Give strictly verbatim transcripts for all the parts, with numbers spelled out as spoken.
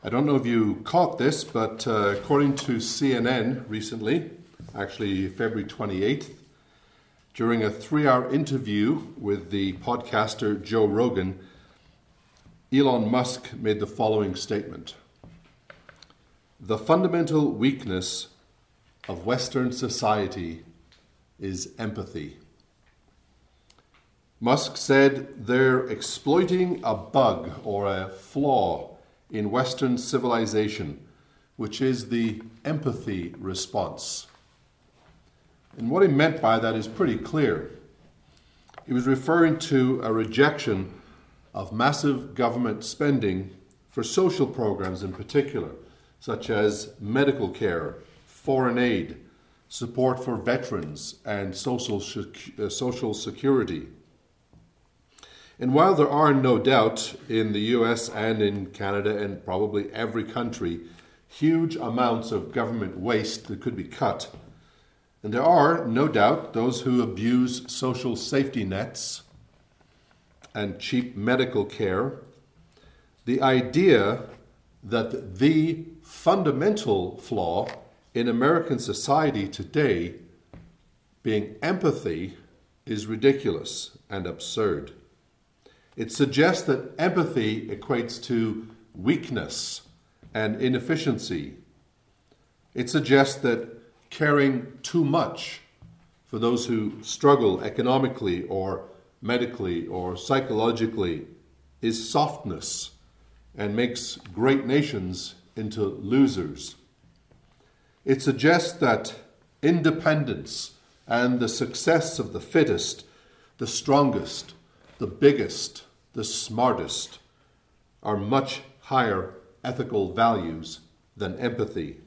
I don't know if you caught this, but uh, according to C N N recently, actually February twenty-eighth, during a three-hour interview with the podcaster Joe Rogan, Elon Musk made the following statement. The fundamental weakness of Western society is empathy. Musk said they're exploiting a bug or a flaw in Western civilization, which is the empathy response. And what he meant by that is pretty clear. He was referring to a rejection of massive government spending for social programs in particular, such as medical care, foreign aid, support for veterans, and social, uh, social security. And while there are no doubt in the U S and in Canada and probably every country huge amounts of government waste that could be cut, and there are no doubt those who abuse social safety nets and cheap medical care, the idea that the fundamental flaw in American society today being empathy is ridiculous and absurd. It suggests that empathy equates to weakness and inefficiency. It suggests that caring too much for those who struggle economically or medically or psychologically is softness and makes great nations into losers. It suggests that independence and the success of the fittest, the strongest, the biggest, the smartest, are much higher ethical values than empathy.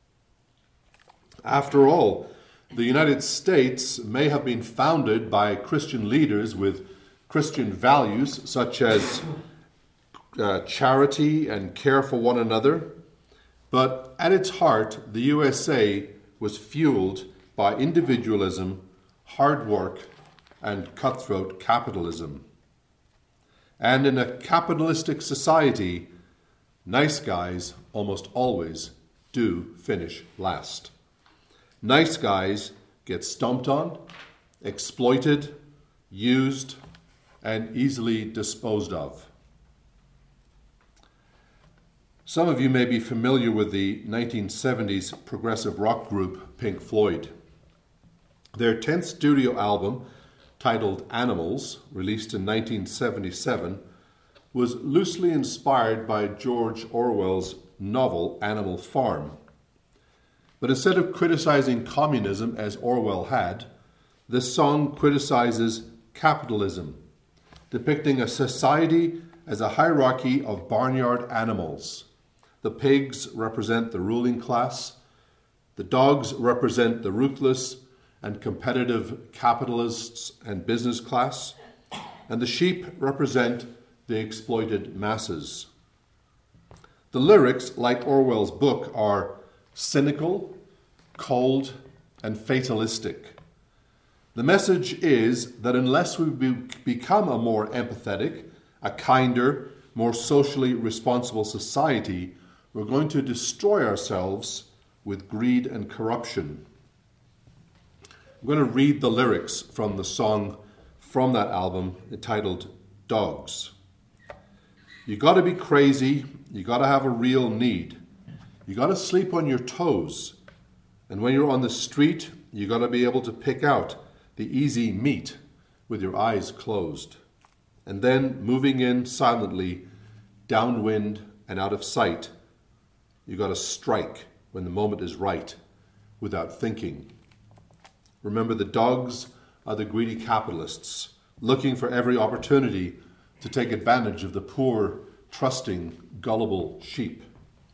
After all, the United States may have been founded by Christian leaders with Christian values such as uh, charity and care for one another, but at its heart, the U S A was fueled by individualism, hard work, and cutthroat capitalism. And in a capitalistic society, nice guys almost always do finish last. Nice guys get stomped on, exploited, used, and easily disposed of. Some of you may be familiar with the nineteen seventies progressive rock group Pink Floyd. Their tenth studio album, titled Animals, released in nineteen seventy-seven, was loosely inspired by George Orwell's novel Animal Farm. But instead of criticizing communism as Orwell had, this song criticizes capitalism, depicting a society as a hierarchy of barnyard animals. The pigs represent the ruling class, the dogs represent the ruthless and competitive capitalists and business class, and the sheep represent the exploited masses. The lyrics, like Orwell's book, are cynical, cold, and fatalistic. The message is that unless we be- become a more empathetic, a kinder, more socially responsible society, we're going to destroy ourselves with greed and corruption. I'm going to read the lyrics from the song from that album entitled Dogs. You got to be crazy. You got to have a real need. You got to sleep on your toes. And when you're on the street, you got to be able to pick out the easy meat with your eyes closed. And then moving in silently, downwind and out of sight, you got to strike when the moment is right without thinking. Remember, the dogs are the greedy capitalists looking for every opportunity to take advantage of the poor, trusting, gullible sheep.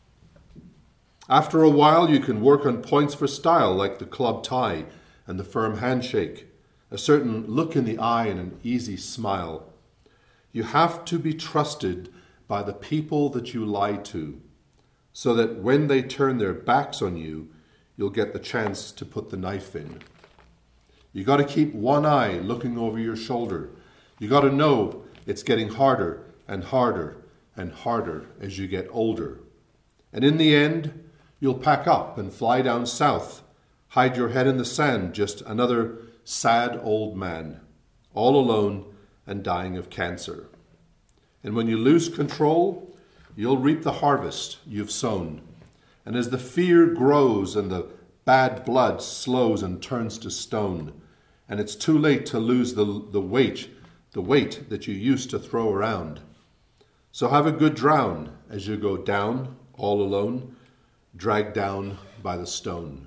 After a while, you can work on points for style like the club tie and the firm handshake, a certain look in the eye and an easy smile. You have to be trusted by the people that you lie to, so that when they turn their backs on you, you'll get the chance to put the knife in. You got to keep one eye looking over your shoulder. You got to know it's getting harder and harder and harder as you get older. And in the end, you'll pack up and fly down south, hide your head in the sand, just another sad old man, all alone and dying of cancer. And when you lose control, you'll reap the harvest you've sown. And as the fear grows and the bad blood slows and turns to stone, and it's too late to lose the, the weight, the weight that you used to throw around. So have a good drown as you go down all alone, dragged down by the stone.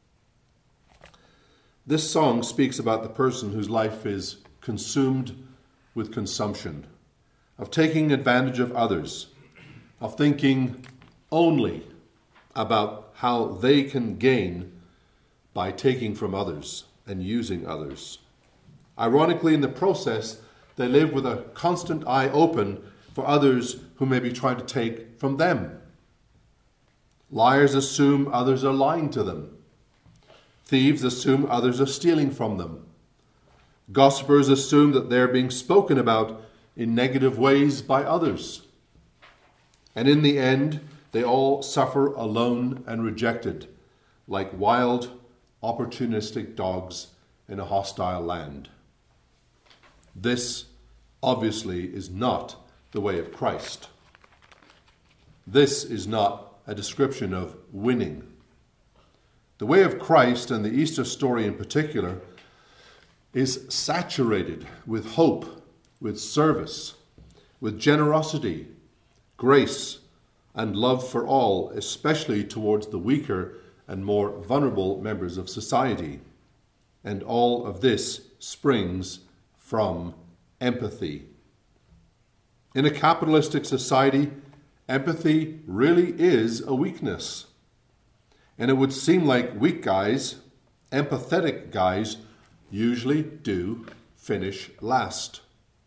This song speaks about the person whose life is consumed with consumption, of taking advantage of others, of thinking only about how they can gain by taking from others and using others. Ironically, in the process, they live with a constant eye open for others who may be trying to take from them. Liars assume others are lying to them. Thieves assume others are stealing from them. Gossipers assume that they're being spoken about in negative ways by others. And in the end, they all suffer alone and rejected, like wild, opportunistic dogs in a hostile land. This, obviously, is not the way of Christ. This is not a description of winning. The way of Christ, and the Easter story in particular, is saturated with hope, with service, with generosity, grace, and love for all, especially towards the weaker and more vulnerable members of society. And all of this springs from empathy. In a capitalistic society, empathy really is a weakness. And it would seem like weak guys, empathetic guys, usually do finish last.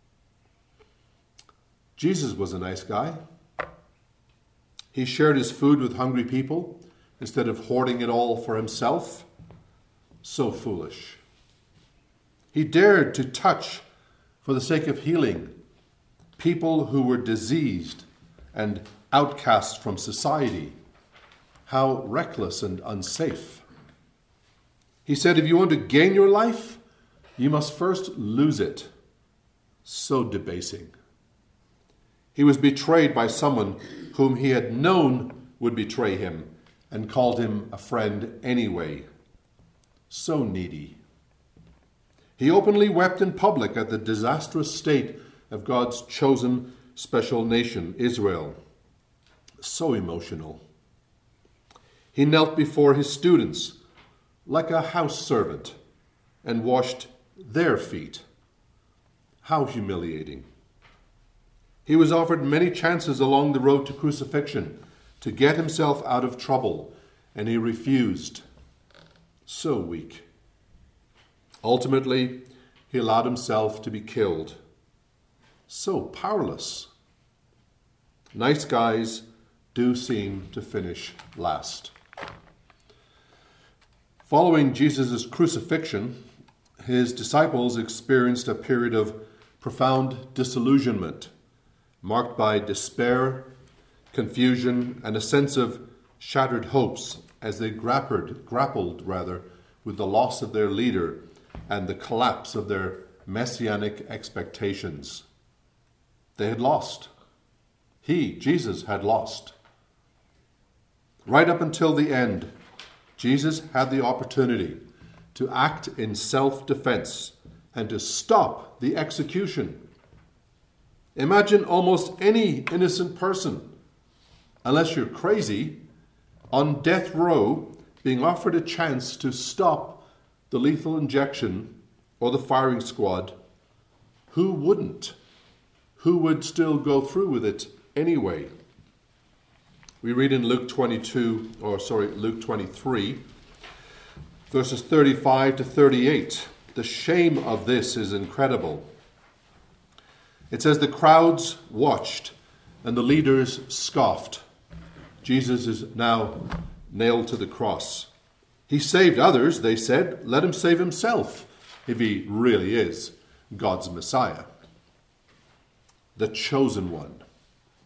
Jesus was a nice guy. He shared his food with hungry people instead of hoarding it all for himself. So foolish. He dared to touch, for the sake of healing, people who were diseased and outcast from society. How reckless and unsafe. He said, if you want to gain your life, you must first lose it. So debasing. He was betrayed by someone whom he had known would betray him and called him a friend anyway. So needy. He openly wept in public at the disastrous state of God's chosen special nation, Israel. So emotional. He knelt before his students like a house servant and washed their feet. How humiliating. He was offered many chances along the road to crucifixion to get himself out of trouble, and he refused. So weak. Ultimately, he allowed himself to be killed. So powerless. Nice guys do seem to finish last. Following Jesus' crucifixion, his disciples experienced a period of profound disillusionment, marked by despair, confusion, and a sense of shattered hopes as they grappled, grappled rather, with the loss of their leader and the collapse of their messianic expectations. They had lost. He, Jesus, had lost. Right up until the end, Jesus had the opportunity to act in self-defense and to stop the execution. Imagine almost any innocent person, unless you're crazy, on death row being offered a chance to stop the lethal injection or the firing squad. Who wouldn't? Who would still go through with it anyway? We read in Luke twenty-two, or sorry, Luke twenty-three, verses thirty-five to thirty-eight. The shame of this is incredible. It says, the crowds watched and the leaders scoffed. Jesus is now nailed to the cross. He saved others, they said. Let him save himself if he really is God's Messiah. The chosen one.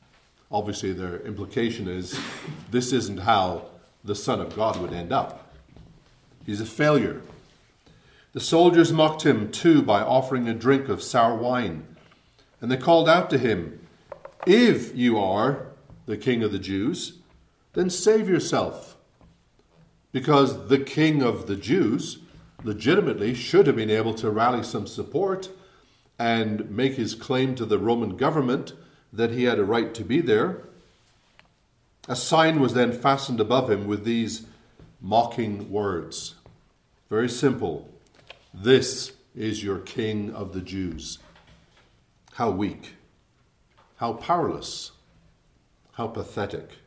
Obviously, their implication is this isn't how the Son of God would end up. He's a failure. The soldiers mocked him too by offering a drink of sour wine. And they called out to him, "If you are the King of the Jews, then save yourself." Because the King of the Jews legitimately should have been able to rally some support and make his claim to the Roman government that he had a right to be there. A sign was then fastened above him with these mocking words. Very simple. "This is your King of the Jews." How weak, how powerless, how pathetic.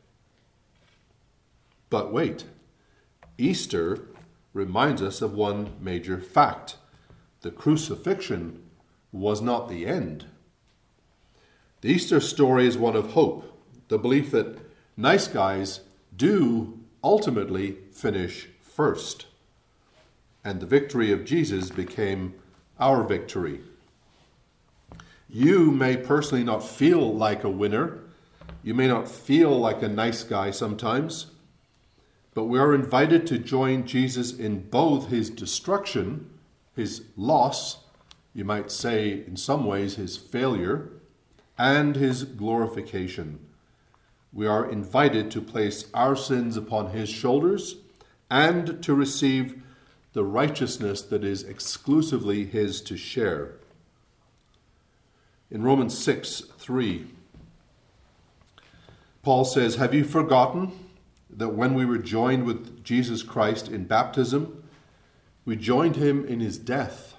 But wait, Easter reminds us of one major fact. The crucifixion was not the end. The Easter story is one of hope, the belief that nice guys do ultimately finish first. And the victory of Jesus became our victory. You may personally not feel like a winner. You may not feel like a nice guy sometimes. But we are invited to join Jesus in both his destruction, his loss, you might say in some ways his failure, and his glorification. We are invited to place our sins upon his shoulders and to receive the righteousness that is exclusively his to share. In Romans six three, Paul says, "Have you forgotten that when we were joined with Jesus Christ in baptism, we joined him in his death?"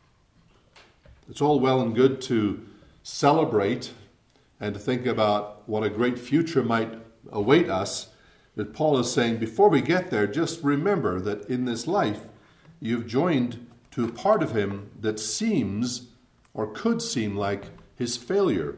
It's all well and good to celebrate and to think about what a great future might await us. But Paul is saying, before we get there, just remember that in this life, you've joined to a part of him that seems or could seem like his failure.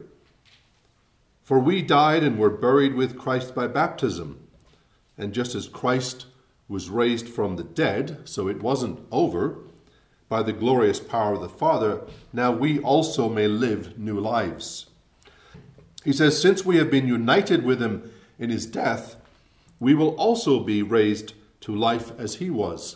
For we died and were buried with Christ by baptism. And just as Christ was raised from the dead, so it wasn't over, by the glorious power of the Father, now we also may live new lives. He says, since we have been united with him in his death, we will also be raised to life as he was.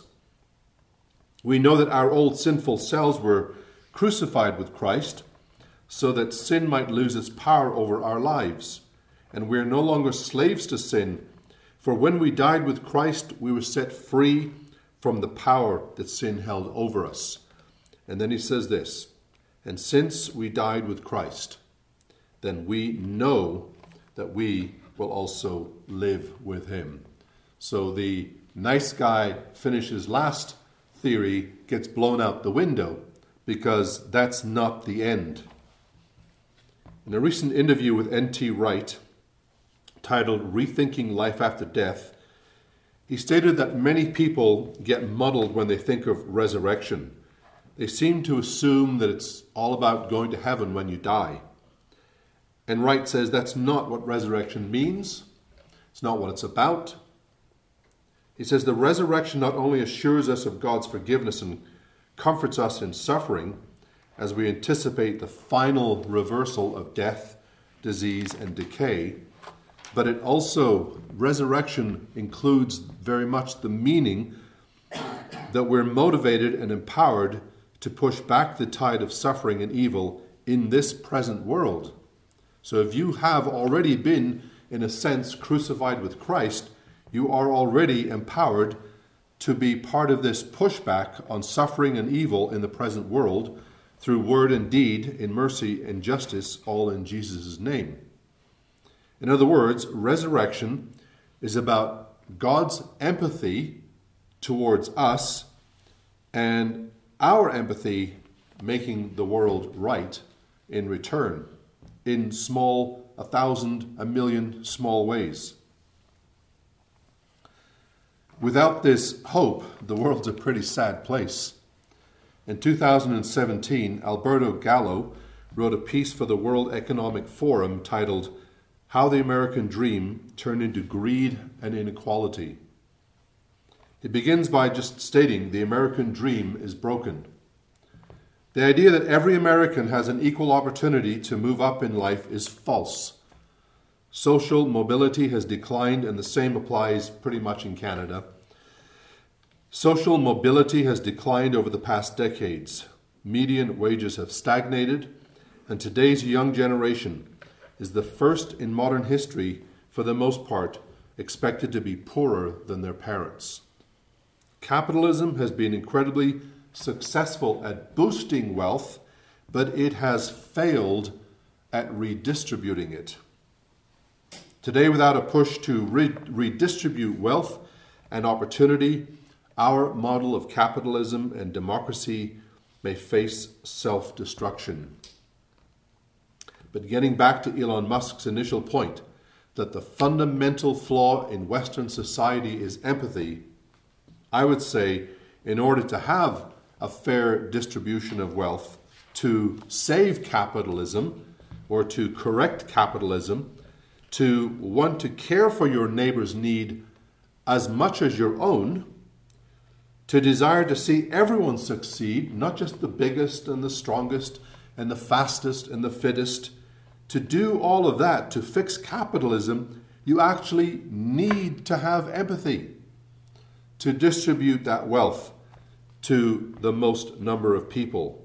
We know that our old sinful selves were crucified with Christ, so that sin might lose its power over our lives. And we are no longer slaves to sin, for when we died with Christ, we were set free from the power that sin held over us. And then he says this, and since we died with Christ, then we know that we will also live with him. So the nice guy finishes last theory gets blown out the window, because that's not the end. In a recent interview with N T Wright, titled Rethinking Life After Death, he stated that many people get muddled when they think of resurrection. They seem to assume that it's all about going to heaven when you die. And Wright says that's not what resurrection means. It's not what it's about. He says the resurrection not only assures us of God's forgiveness and comforts us in suffering as we anticipate the final reversal of death, disease, and decay, but it also, resurrection includes very much the meaning that we're motivated and empowered to push back the tide of suffering and evil in this present world. So if you have already been, in a sense, crucified with Christ, you are already empowered to be part of this pushback on suffering and evil in the present world through word and deed, in mercy and justice, all in Jesus' name. In other words, resurrection is about God's empathy towards us and our empathy making the world right in return, in small, a thousand, a million small ways. Without this hope, the world's a pretty sad place. In two thousand seventeen, Alberto Gallo wrote a piece for the World Economic Forum titled, How the American Dream Turned into Greed and Inequality. It begins by just stating the American dream is broken. The idea that every American has an equal opportunity to move up in life is false. Social mobility has declined, and the same applies pretty much in Canada. Social mobility has declined over the past decades. Median wages have stagnated, and today's young generation is the first in modern history, for the most part, expected to be poorer than their parents. Capitalism has been incredibly successful at boosting wealth, but it has failed at redistributing it. Today, without a push to re- redistribute wealth and opportunity, our model of capitalism and democracy may face self-destruction. But getting back to Elon Musk's initial point, that the fundamental flaw in Western society is empathy, I would say in order to have a fair distribution of wealth, to save capitalism or to correct capitalism, to want to care for your neighbor's need as much as your own, to desire to see everyone succeed, not just the biggest and the strongest and the fastest and the fittest. To do all of that, to fix capitalism, you actually need to have empathy to distribute that wealth to the most number of people.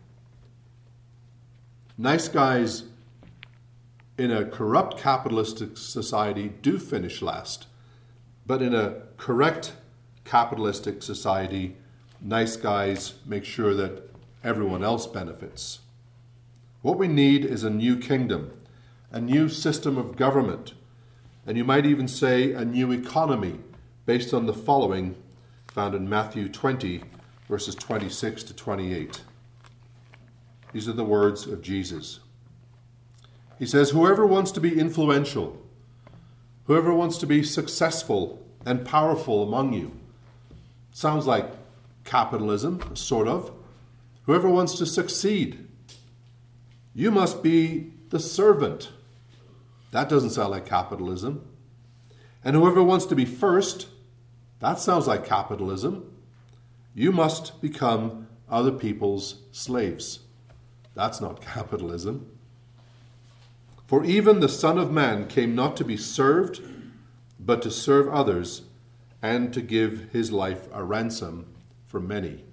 Nice guys in a corrupt capitalistic society do finish last, but in a correct capitalistic society, nice guys make sure that everyone else benefits. What we need is a new kingdom, a new system of government, and you might even say a new economy based on the following found in Matthew twenty, verses twenty-six to twenty-eight. These are the words of Jesus. He says, "Whoever wants to be influential, whoever wants to be successful and powerful among you," sounds like capitalism, sort of. Whoever wants to succeed, you must be the servant. That doesn't sound like capitalism. And whoever wants to be first, that sounds like capitalism. You must become other people's slaves. That's not capitalism. For even the Son of Man came not to be served, but to serve others and to give his life a ransom for many.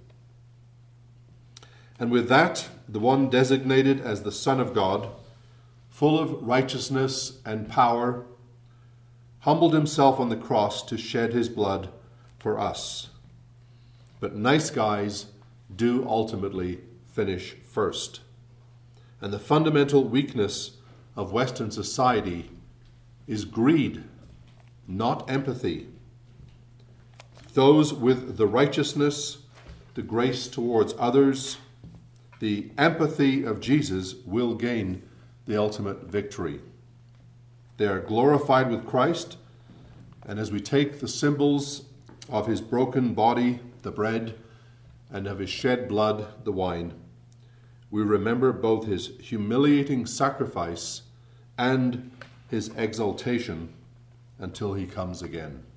And with that, the one designated as the Son of God, full of righteousness and power, humbled himself on the cross to shed his blood for us. But nice guys do ultimately finish first. And the fundamental weakness of Western society is greed, not empathy. Those with the righteousness, the grace towards others, the empathy of Jesus will gain the ultimate victory. They are glorified with Christ, and as we take the symbols of his broken body, the bread, and of his shed blood, the wine, we remember both his humiliating sacrifice and his exaltation until he comes again.